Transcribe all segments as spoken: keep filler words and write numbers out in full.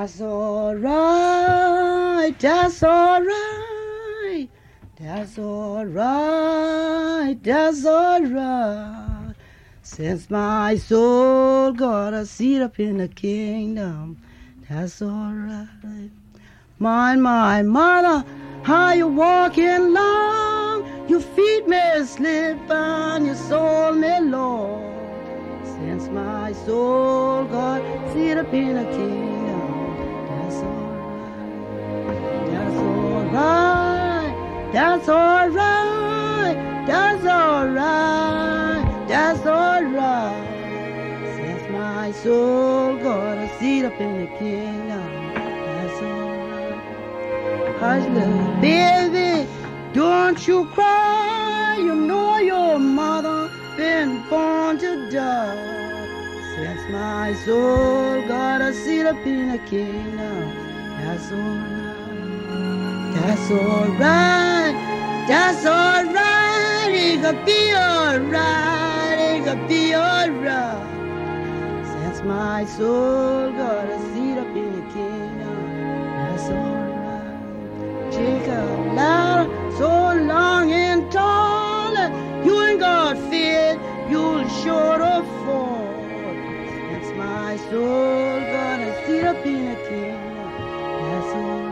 That's all right, that's all right, that's all right, that's all right. Since my soul got a seat up in the kingdom, that's all right. My, my mother, how you walking long, your feet may slip and your soul may low. Since my soul got a seat up in the kingdom, that's all right, that's all right, that's all right, that's all right. Since my soul got a seat up in the kingdom, that's all right. Hush, little baby, don't you cry. You know your mother been born to die. Since my soul got a seat up in the kingdom, that's all right. That's all right, that's all right, it could be all right, it could be all right. Since my soul got a seat up in the kingdom, that's all right. Jacob ladder so long and tall, you ain't got fear, you'll sure to fall. Since my soul got a seat up in the kingdom, that's all right.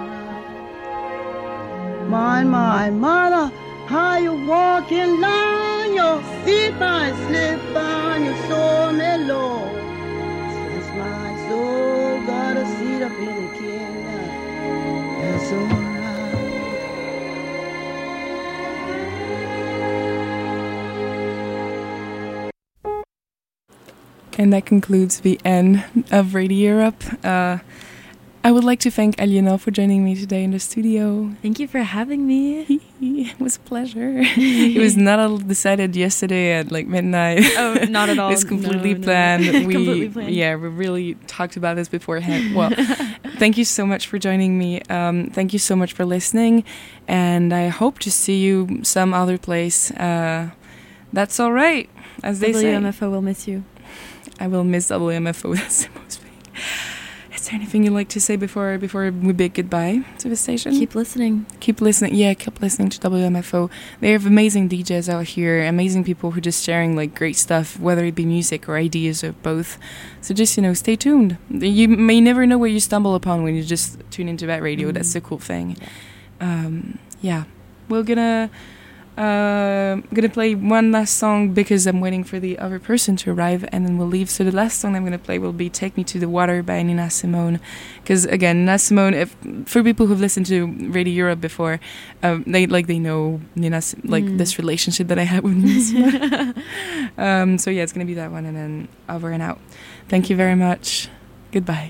My, my mother, how you walking long, your feet might slip on your soul may low. Since my soul got a seat up in the kingdom, that's all right. And that concludes the end of Radio Europe. Uh, I would like to thank Aliénor for joining me today in the studio. Thank you for having me. It was a pleasure. It was not all decided yesterday at like midnight. Oh, not at all. It's completely no, planned. No. We, completely planned. Yeah, we really talked about this beforehand. Well, thank you so much for joining me. Um, thank you so much for listening. And I hope to see you some other place. Uh, that's all right, as they say. W M F O will miss you. I will miss W M F O. That's the most thing. Is there anything you'd like to say before before we bid goodbye to the station? Keep listening. Keep listening. Yeah, keep listening to W M F O. They have amazing D Js out here, amazing people who are just sharing like great stuff, whether it be music or ideas or both. So just, you know, stay tuned. You may never know what you stumble upon when you just tune into that radio. Mm. That's the cool thing. Yeah. Um, yeah. We're gonna... Uh, I'm gonna play one last song because I'm waiting for the other person to arrive, and then we'll leave. So the last song I'm gonna play will be "Take Me to the Water" by Nina Simone. Because again, Nina Simone, if, for people who've listened to Radio Europe before, um, they like they know Nina, like mm. this relationship that I had with Nina Simone. um, so yeah, it's gonna be that one, and then over and out. Thank you very much. Goodbye.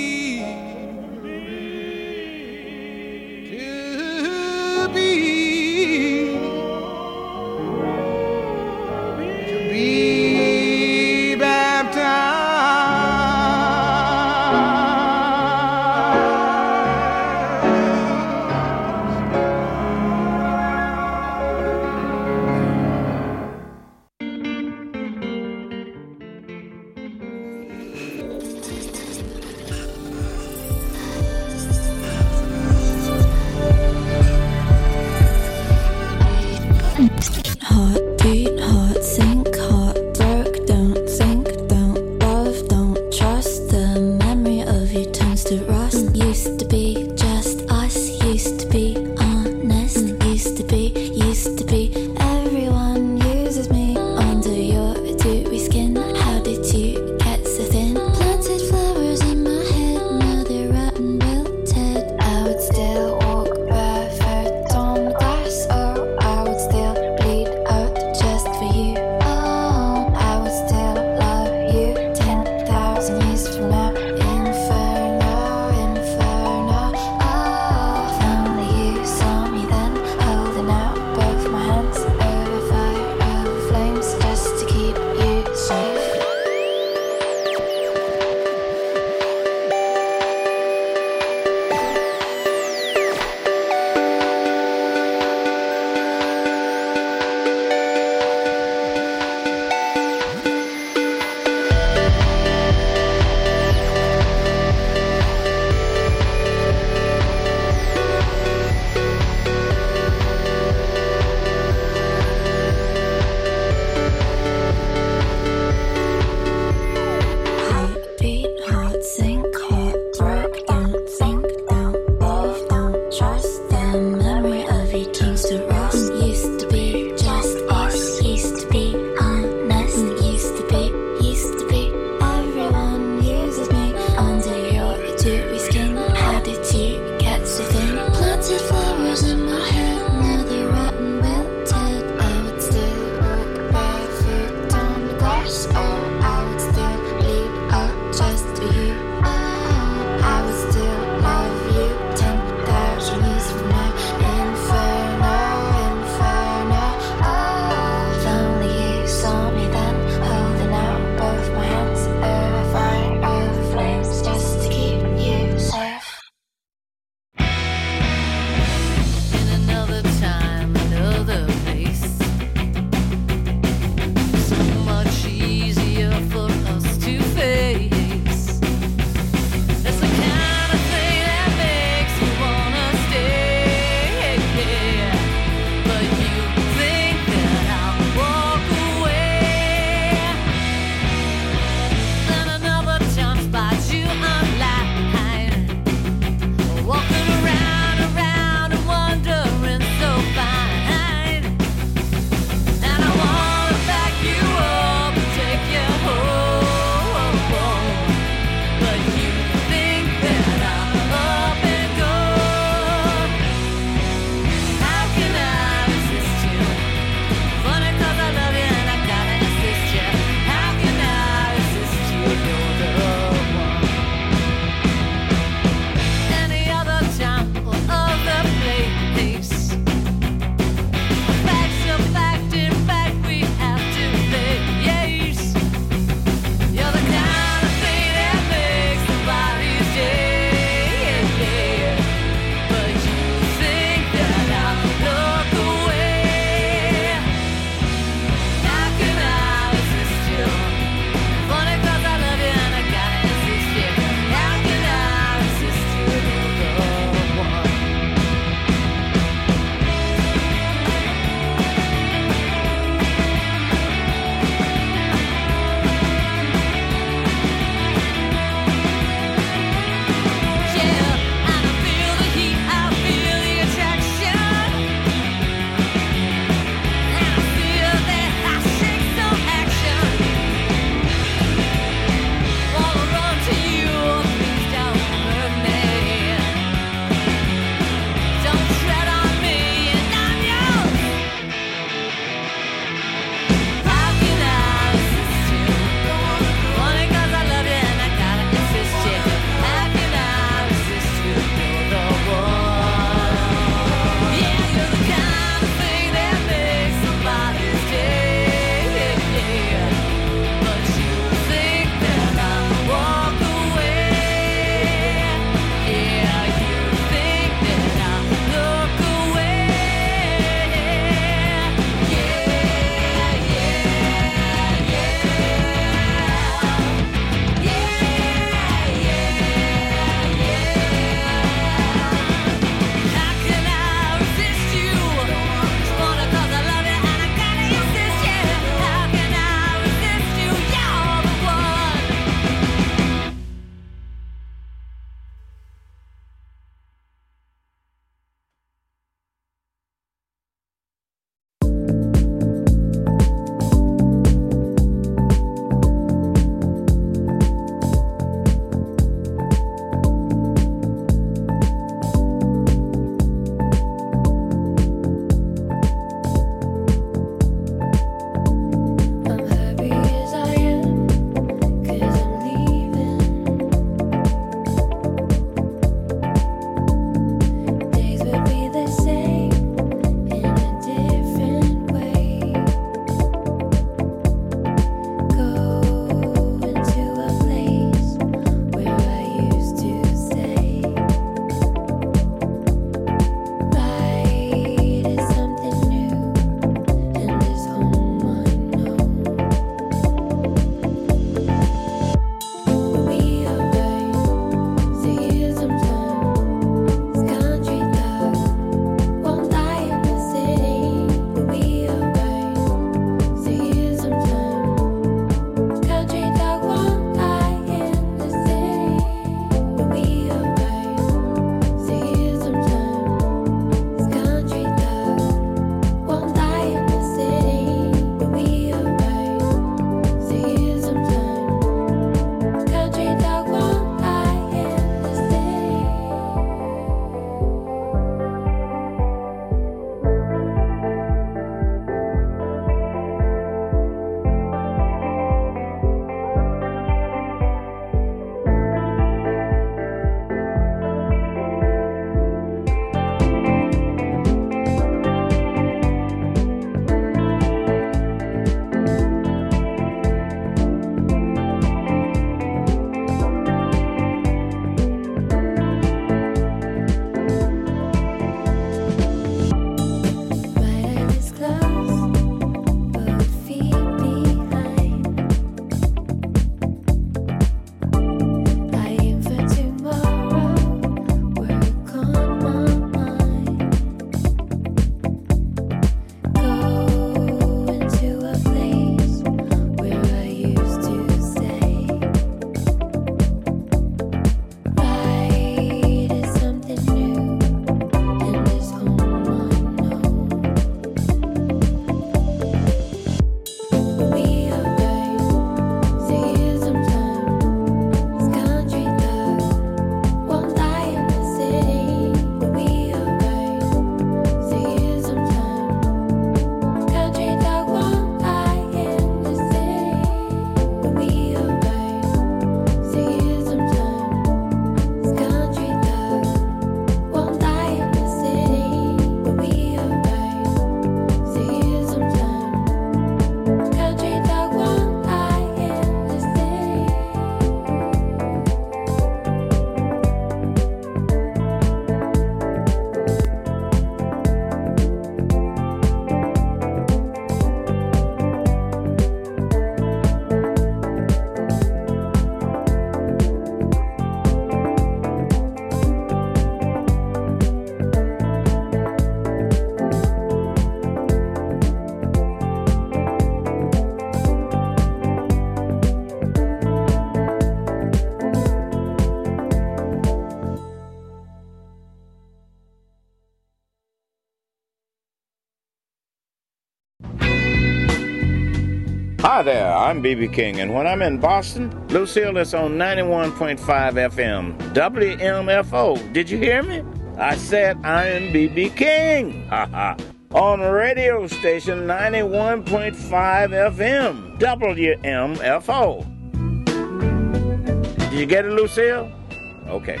Hi there, I'm B B King, and when I'm in Boston, Lucille is on ninety-one point five F M, W M F O. Did you hear me? I said I'm B B King, haha, on radio station ninety-one point five F M, W M F O. Did you get it, Lucille? Okay.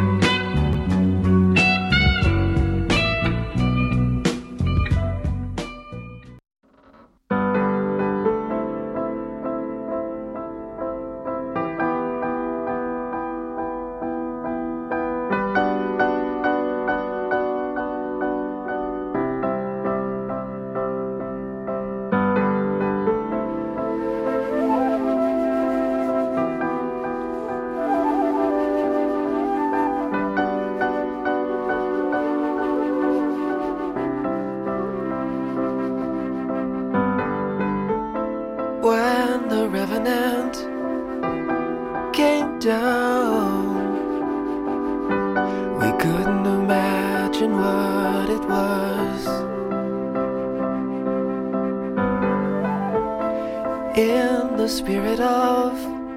When the revenant came down, we couldn't imagine what it was. In the spirit of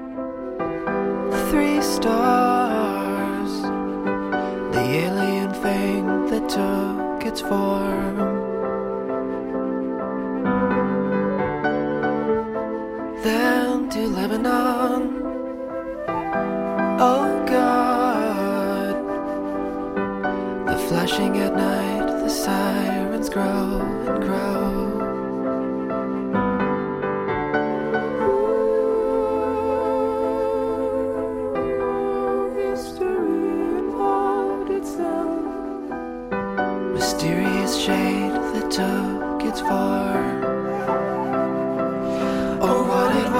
three stars, the alien thing that took its form. Then to Lebanon, oh God, the flashing at night, the sirens grow and grow. History involved itself, mysterious shade that took its form. Or what it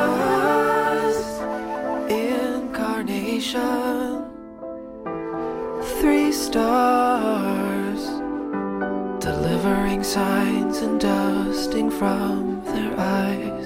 was, incarnation, three stars, delivering signs and dusting from their eyes.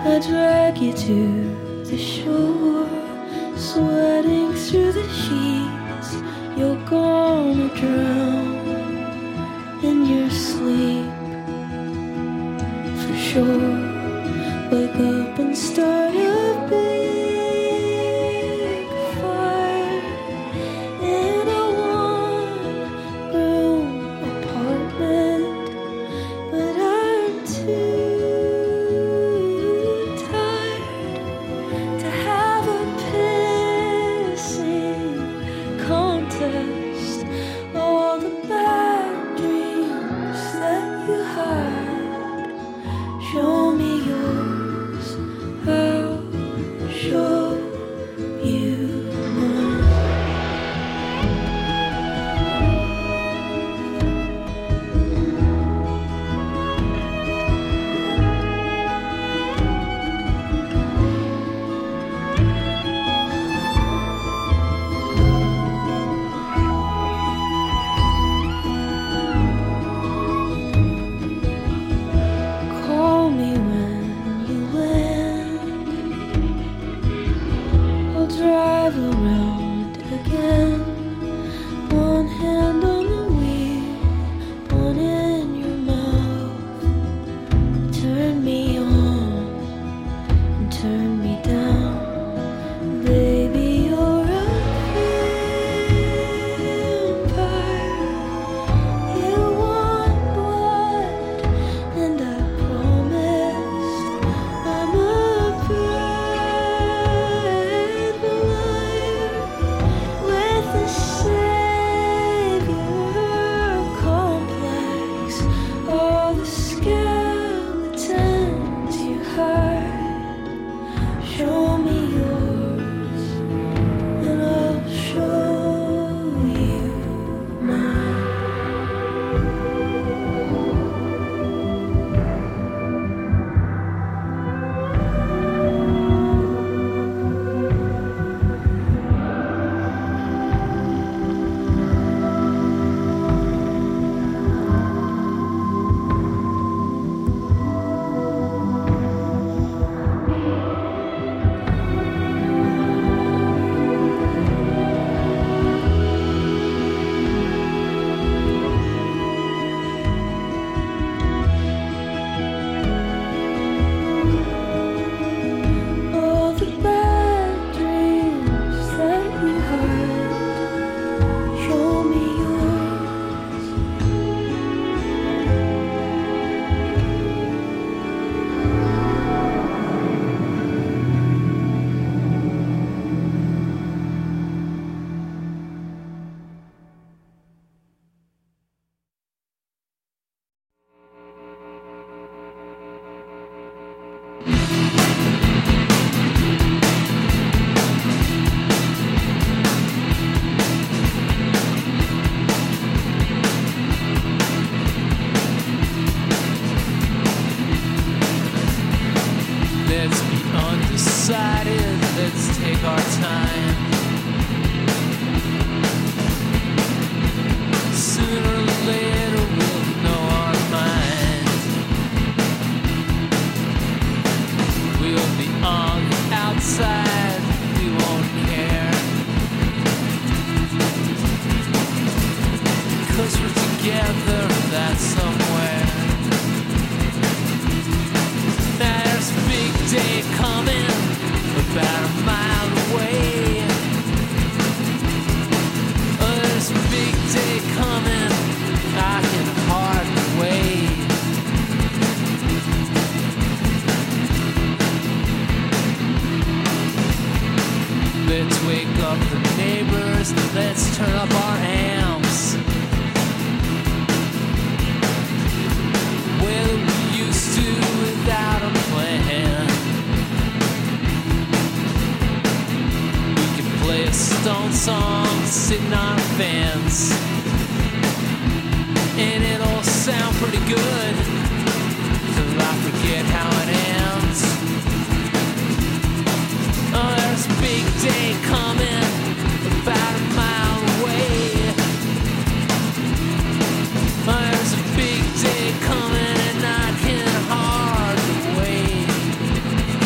I drag you to the shore, sweating through the sheets. You're gonna drown in your sleep, for sure. Wake up and start a big fire in a one-room apartment, but I'm too tired to have a pissing contest. All the bad dreams that you hide, show me yours, I'll show you mine. Call me when you land. I'll drive around again. One hand on the wheel, one in your mouth. Turn me on and turn me down. Baby, you're a vampire. You want blood, and I promised I'm a bride liar with a savior complex. All the skeletons you hide, show me yours, and I'll show you mine. All the bad dreams that you hide, show me yours. Let's be undecided, let's take our time. Sooner or later we'll know our mind. We'll be on the outside, we won't care. Cause we're together, that's somewhere. There's a big day coming, about a mile away. Oh, there's a big day coming, I can hardly wait. Let's wake up the neighbors, let's turn up our amps. Well, we used to without a plan. We could play a Stone song sitting on fans, and it'll sound pretty good till I forget how it ends. Oh, there's a big day coming, about a mile away. Oh, there's a big day coming, and I can hardly wait.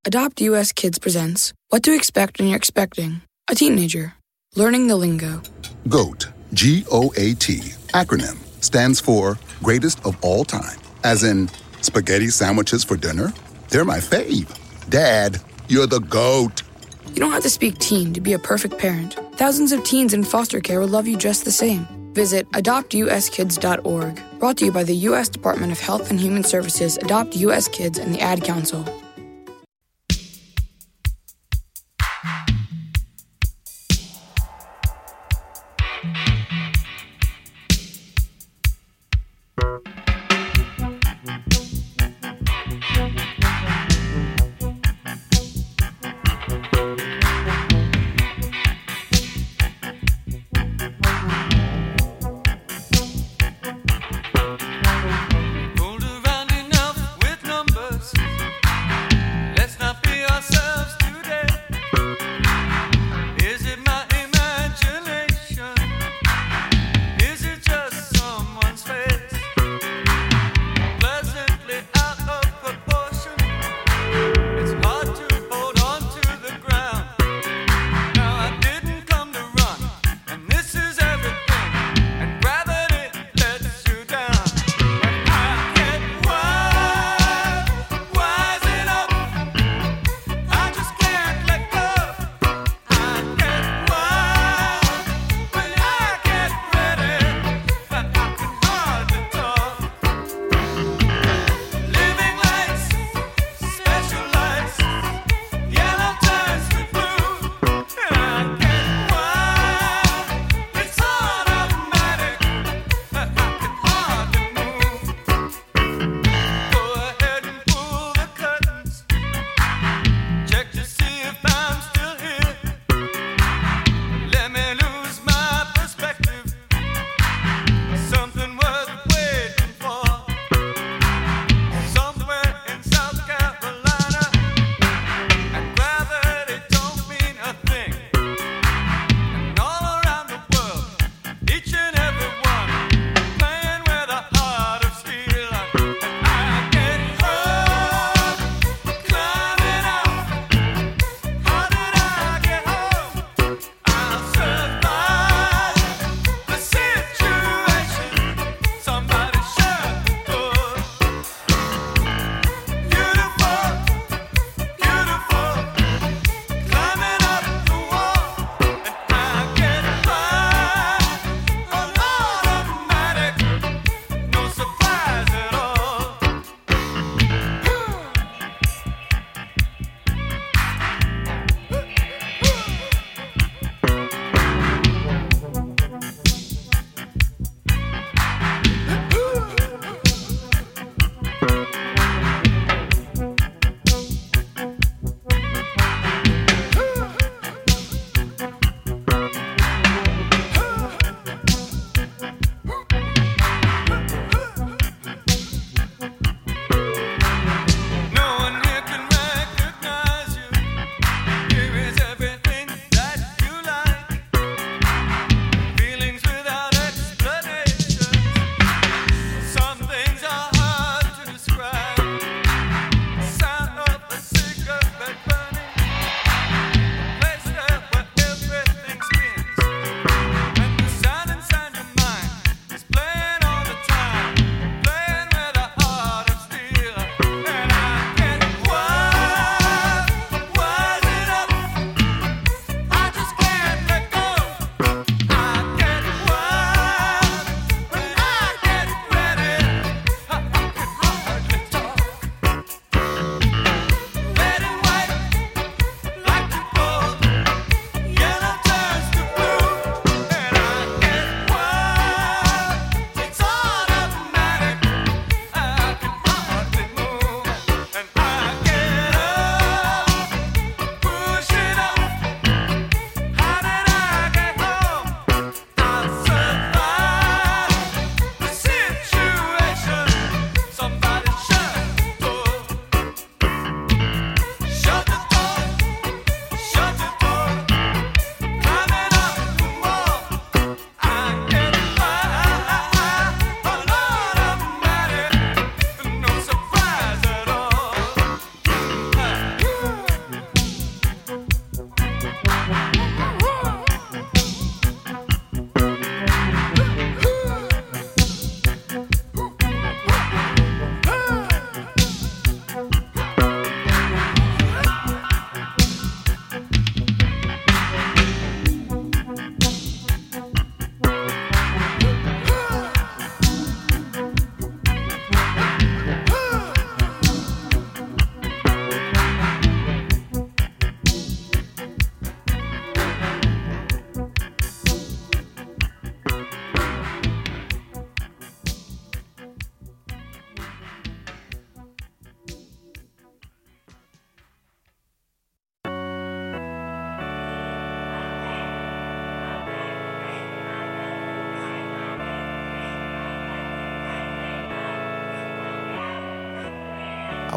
Adopt U S Kids presents What to Expect When You're Expecting a Teenager. Learning the lingo. GOAT, G O A T, acronym, stands for Greatest of All Time. As in, spaghetti sandwiches for dinner? They're my fave. Dad, you're the GOAT. You don't have to speak teen to be a perfect parent. Thousands of teens in foster care will love you just the same. Visit adopt u s kids dot org. Brought to you by the U S Department of Health and Human Services, Adopt U S Kids, and the Ad Council.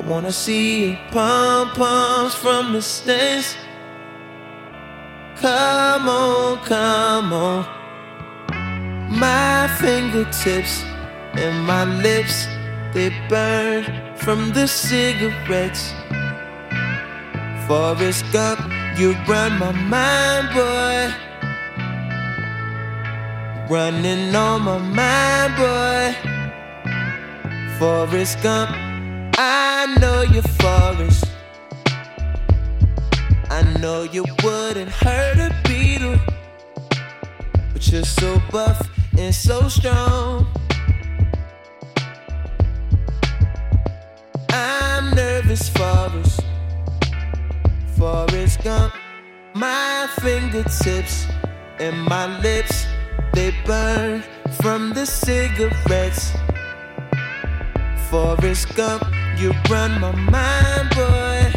wanna see your pom-poms from the stands. Come on, come on. My fingertips and my lips, they burn from the cigarettes. Forrest Gump, you run my mind, boy. Running on my mind, boy. Forrest Gump, I know you're Forrest. I know you wouldn't hurt a beetle, but you're so buff and so strong. I'm nervous, Forrest. Forrest Gump, my fingertips and my lips, they burn from the cigarettes. Forrest Gump, you run my mind, boy.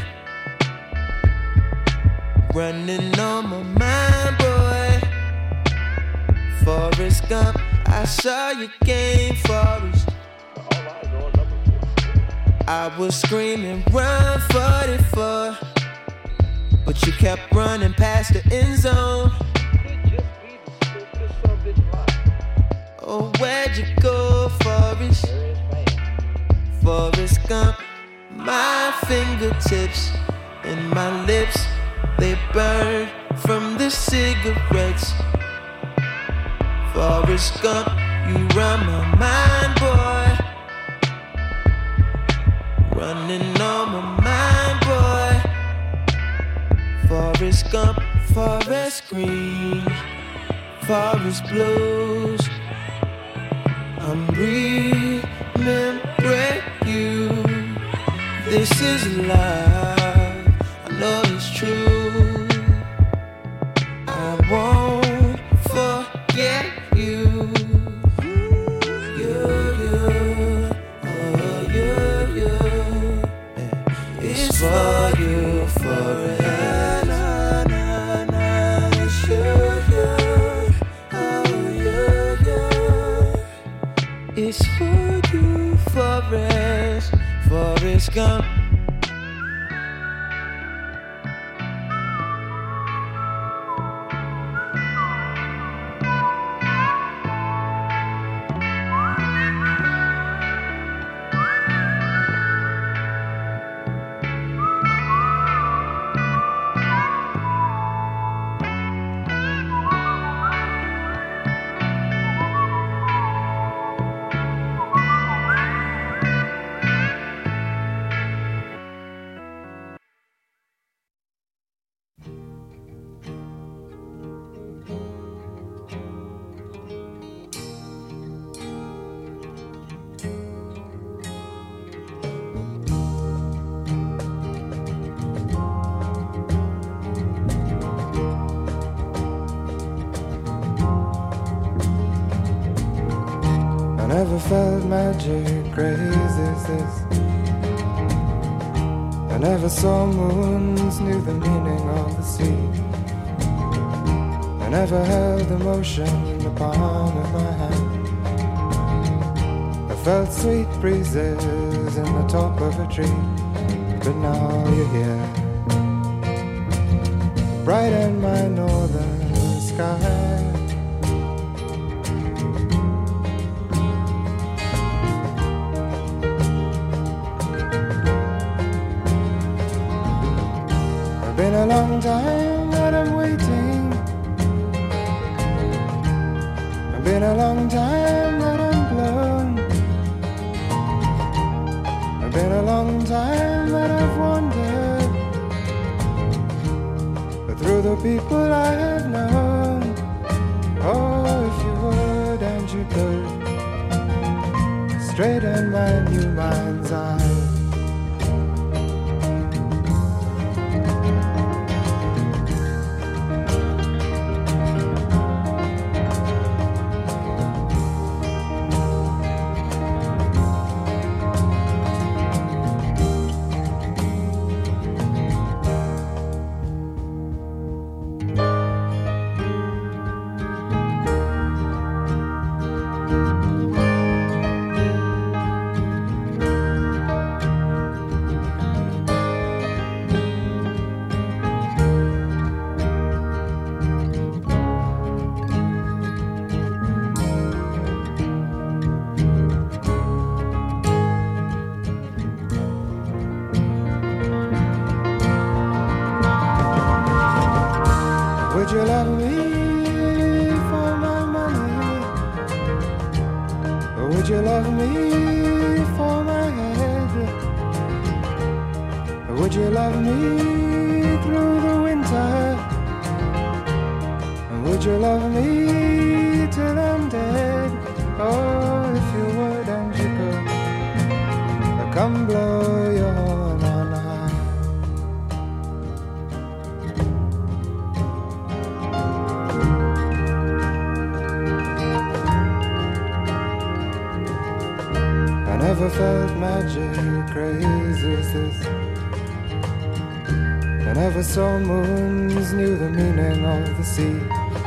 Running on my mind, boy. Forrest Gump, I saw your game, Forrest. I was screaming, run forty-four, but you kept running past the end zone. Oh, where'd you go, Forrest? Forrest Gump, my fingertips and my lips, they burn from the cigarettes. Forrest Gump, you run my mind, boy. Running on my mind, boy. Forrest Gump, forest green, forest blues. I'm remembering you. This is love, I know it's true. I won't forget you. You, you, oh you, you. It's for you forever. Na, na, na. It's you, you, oh you, you. It's for you, Forrest, Forrest Gump. I never felt magic crazy as this. I never saw moons, knew the meaning of the sea. I never held emotion in the palm of my hand. I felt sweet breezes in the top of a tree. But now you're here, bright in my northern sky. Been a long time that I'm waiting. Been a long time that I'm blown. Been a long time that I've wandered, but through the people I have known. Oh, if you would and you could straighten my new mind's eye. Would you love me for my head? Would you love me through the winter? Would you love me till I'm dead? Oh, if you would and you could, come blow your horn on high. I never felt magic crazy as this. I never saw moons, knew the meaning of the sea.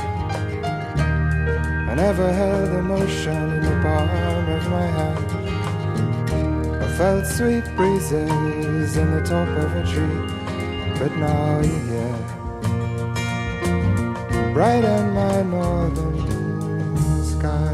I never held emotion in the palm of my hand. I felt sweet breezes in the top of a tree. But now you're here, bright in my northern sky.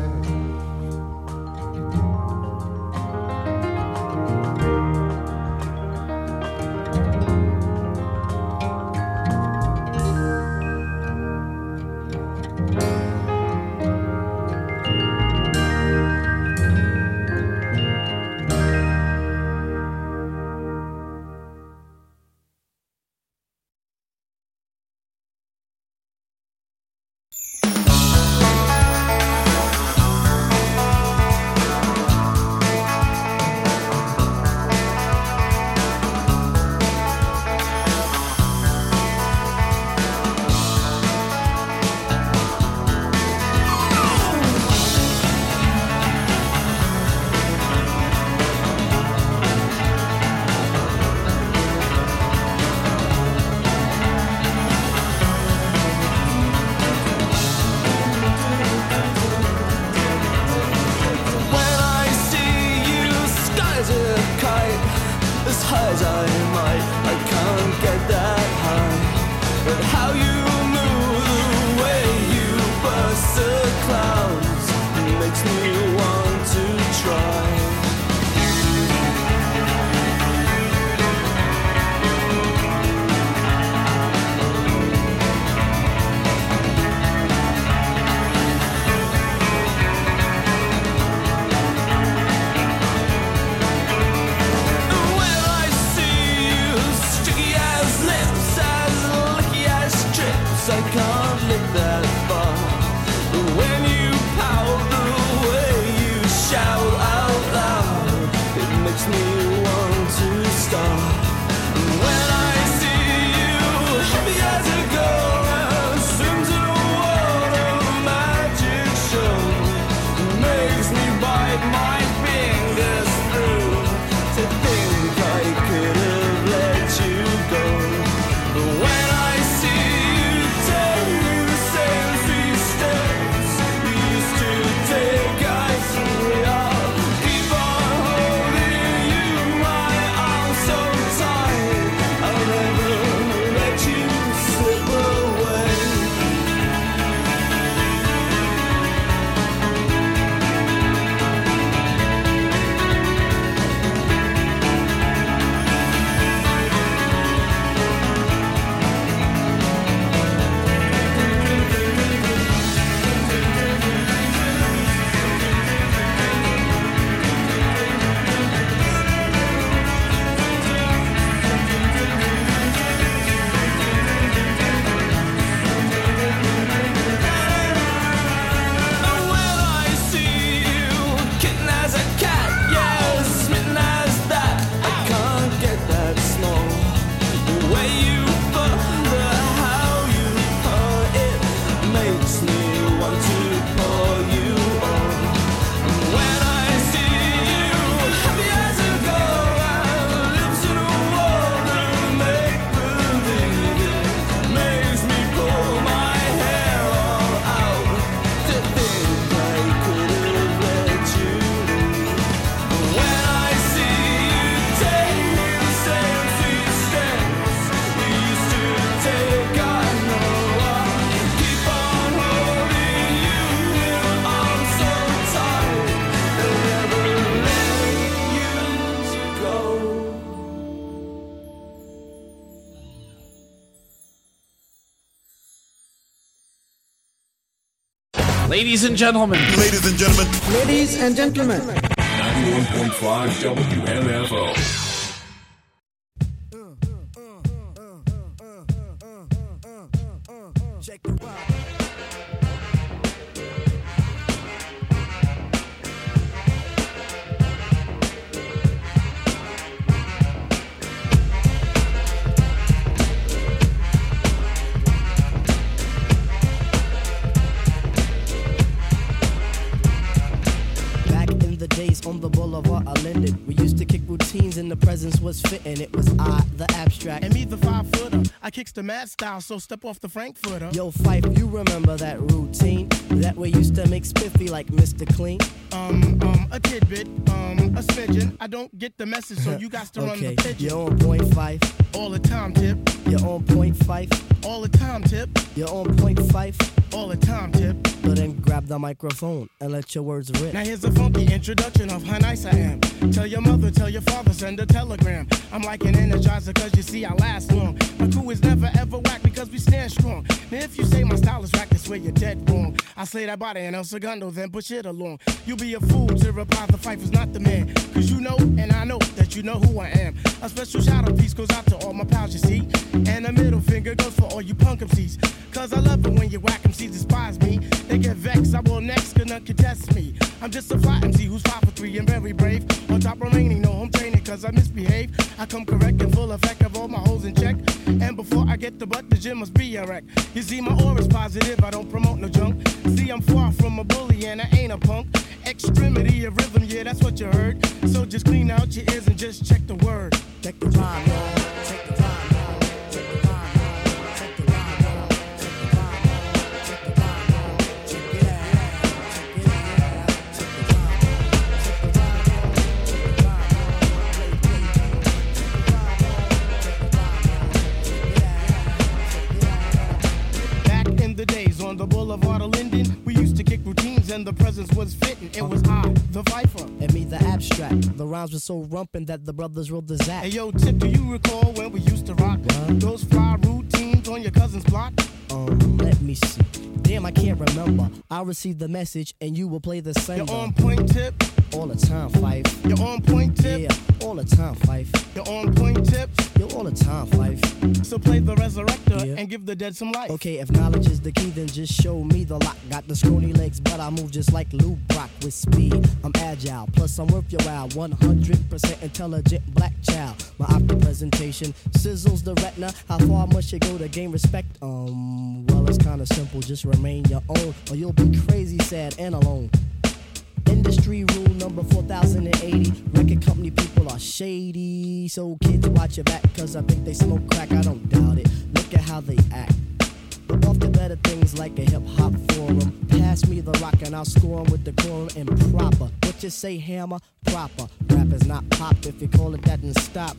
Ladies and gentlemen. Ladies and gentlemen. Ladies and gentlemen. ninety-one point five W M F O. Check the ride. Days on the boulevard of Linden. We used to kick routines and the presence was fitting. It was I, the abstract. And me, the five footer. I kicks the mad style, so step off the Frankfurter. Yo, Fife, you remember that routine? That we used to make spiffy like Mister Clean? Um, um, a tidbit, um, a smidgen. I don't get the message, so you got to okay. run the pigeon. You're on point five. All the time, tip. You're on point five. All the time, tip. You're on point five. All the time, tip. But then grab the microphone and let your words rip. Now here's a funky introduction of how nice I am. Tell your mother, tell your father, send a telegram. I'm like an energizer, cause you see I last long. My crew is never ever whack because we stand strong. Now if you say my style is whack, that's where you're dead wrong. I slay that body and El Segundo, then push it along. You'll be a fool to reply the fife is not the man. Cause you know, and I know, that you know who I am. A special shout out piece goes out to all my pals, you see. And a middle finger goes for all you punk M Cs. Cause I love it when you whack M Cs despise me. They get vexed, I will next, cause none can test me. I'm just a fly M C who's five for three and very brave. On top remaining, no home training cause I misbehave. I come correct and full effect of all my holes in check. And before I get the butt, the gym must be a wreck. You see, my aura's positive, I don't promote no junk. See, I'm far from a bully and I ain't a punk. Extremity of rhythm, yeah, that's what you heard. So just clean out your ears and just check the word. Check the rhyme, y'all. Check the rhyme. On the boulevard of Linden, we used to kick routines and the presence was fitting. It was I, the Viper. And me, the abstract. The rhymes were so rumpin' that the brothers rolled the Zach. Hey yo, Tip, do you recall when we used to rock what? Those fly routines on your cousin's block? Um, let me see. Damn, I can't remember. I'll receive the message and you will play the same. You're on point, Tip. All the time, Fife. You're on point, Tip. Yeah, all the time, Fife. You're on point, Tip. You're all the time, Fife. So play the resurrector yeah. and give the dead some life. Okay, if knowledge is the key, then just show me the lock. Got the scrawny legs, but I move just like Lou Brock with speed. I'm agile, plus I'm worth your while. one hundred percent intelligent black child. My optic presentation sizzles the retina. How far must you go to gain respect? Um, well, it's kinda simple. Just remain your own, or you'll be crazy, sad, and alone. Industry rule number four thousand eighty. Record company people are shady. So kids watch your back, cause I think they smoke crack. I don't doubt it. Look at how they act. But off the better things like a hip hop forum. Pass me the rock and I'll score 'em with the quorum and proper. What you say, hammer? Proper. Rap is not pop. If you call it that, then stop.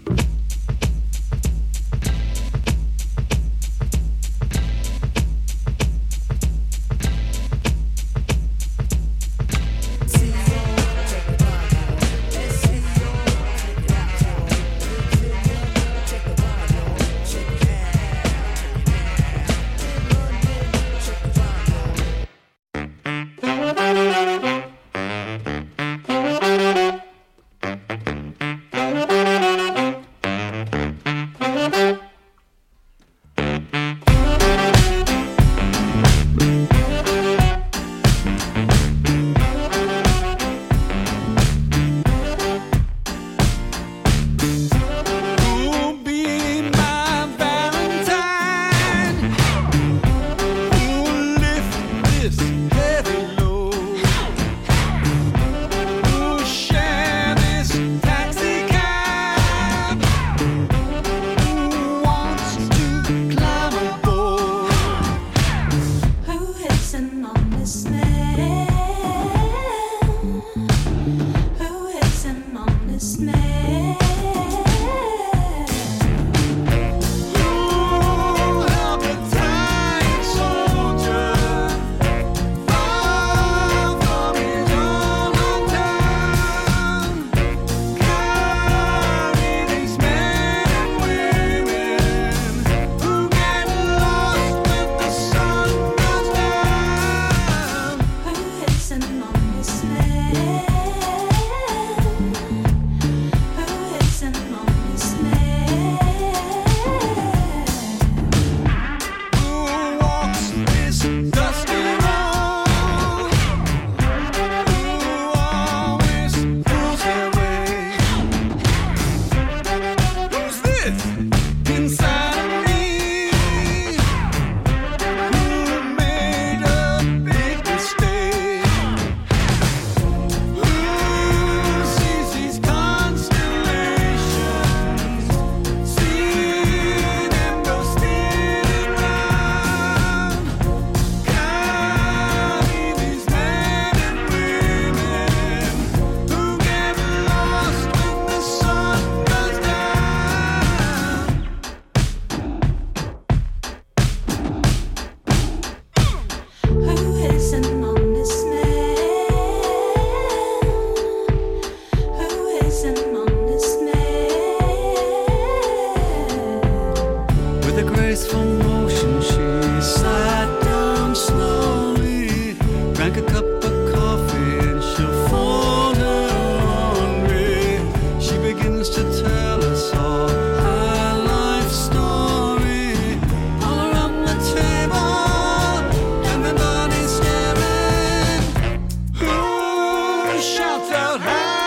shout out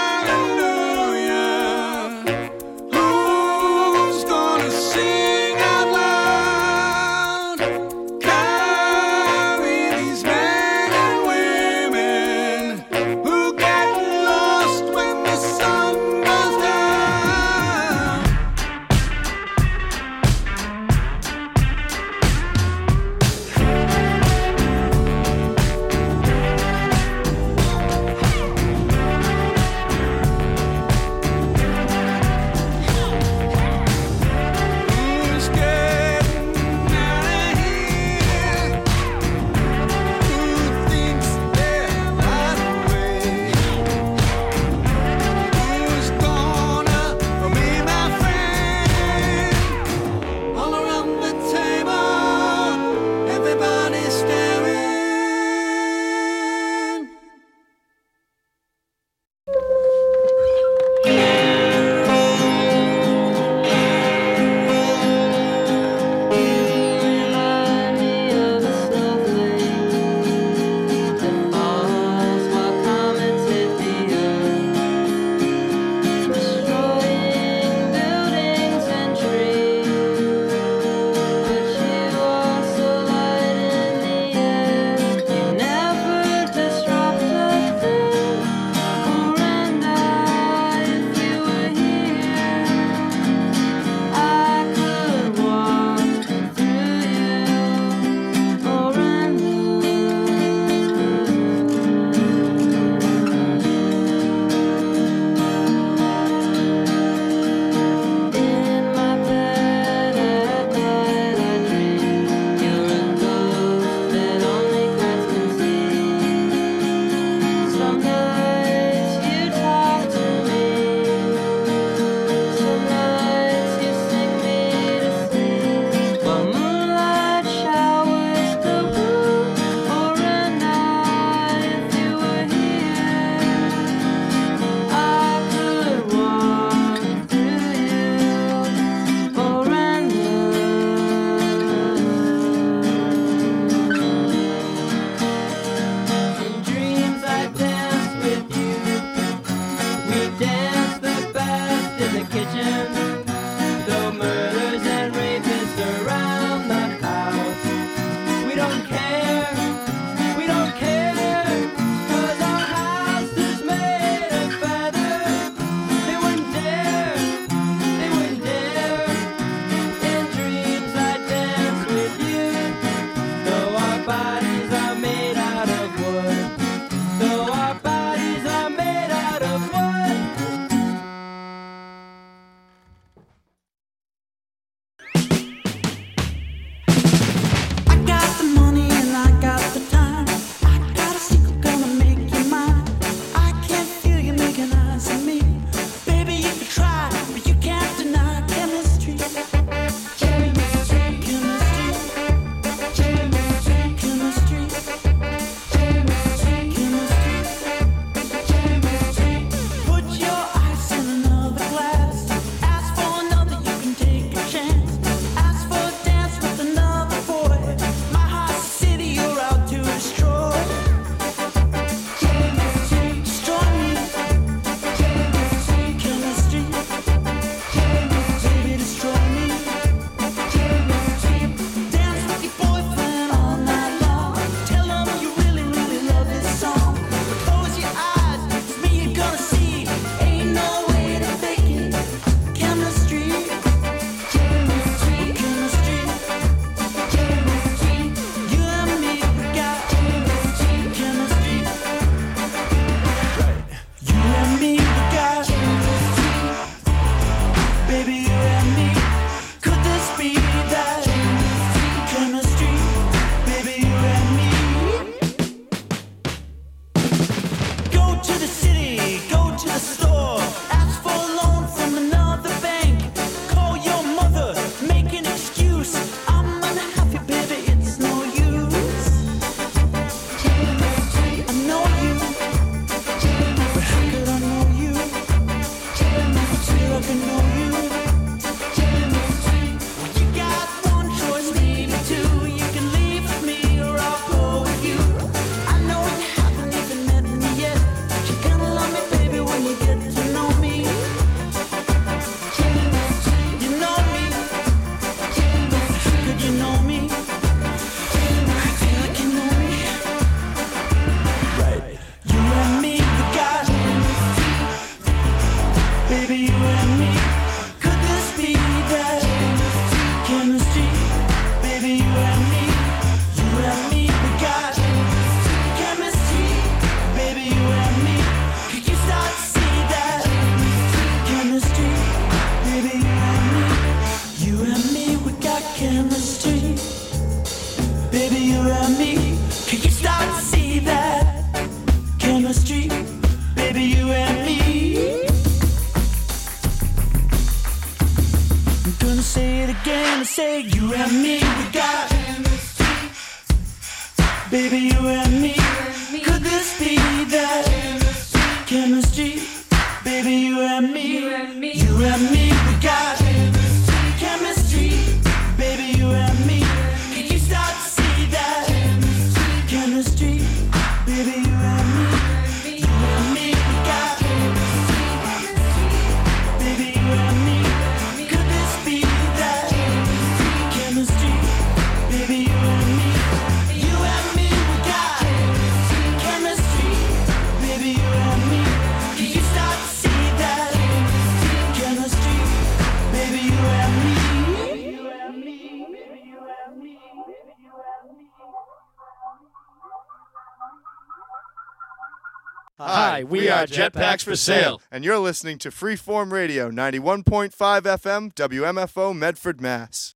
hallelujah? Who's gonna sing out loud? Carry these men and women who get lost when the sun goes down. chemistry, baby, you and me. I'm gonna say it again and say you and me, we got chemistry, baby, you and me. Could this be that chemistry, baby, you and me, you and me, you and me, we got chemistry, baby, you and me. Can you start to see that chemistry, baby, you and me, you and me, we got baby, you and me. Could this be that chemistry, baby, you and me, you and me, we got chemistry, baby, you and me. Can you start to see that chemistry, baby, you and me, you and me, baby, you and me, baby, you and me. Hi, we are Jetpacks for Sale, and you're listening to Freeform Radio, ninety-one point five F M, W M F O, Medford, Mass.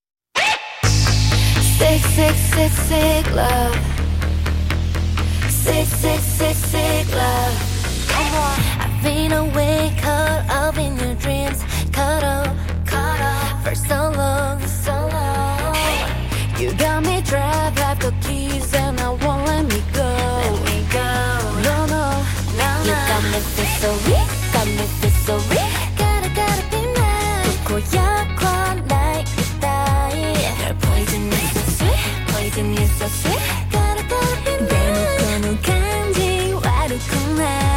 Sick, sick, sick, sick love. Sick, sick, sick, sick love. Come on. I've been away, caught up in your dreams. Caught up, caught up for so long, so long. Hey, you got me trapped, I've got keys and I won't let me go. Let me go. No, no, no, no. You got me feel so weak.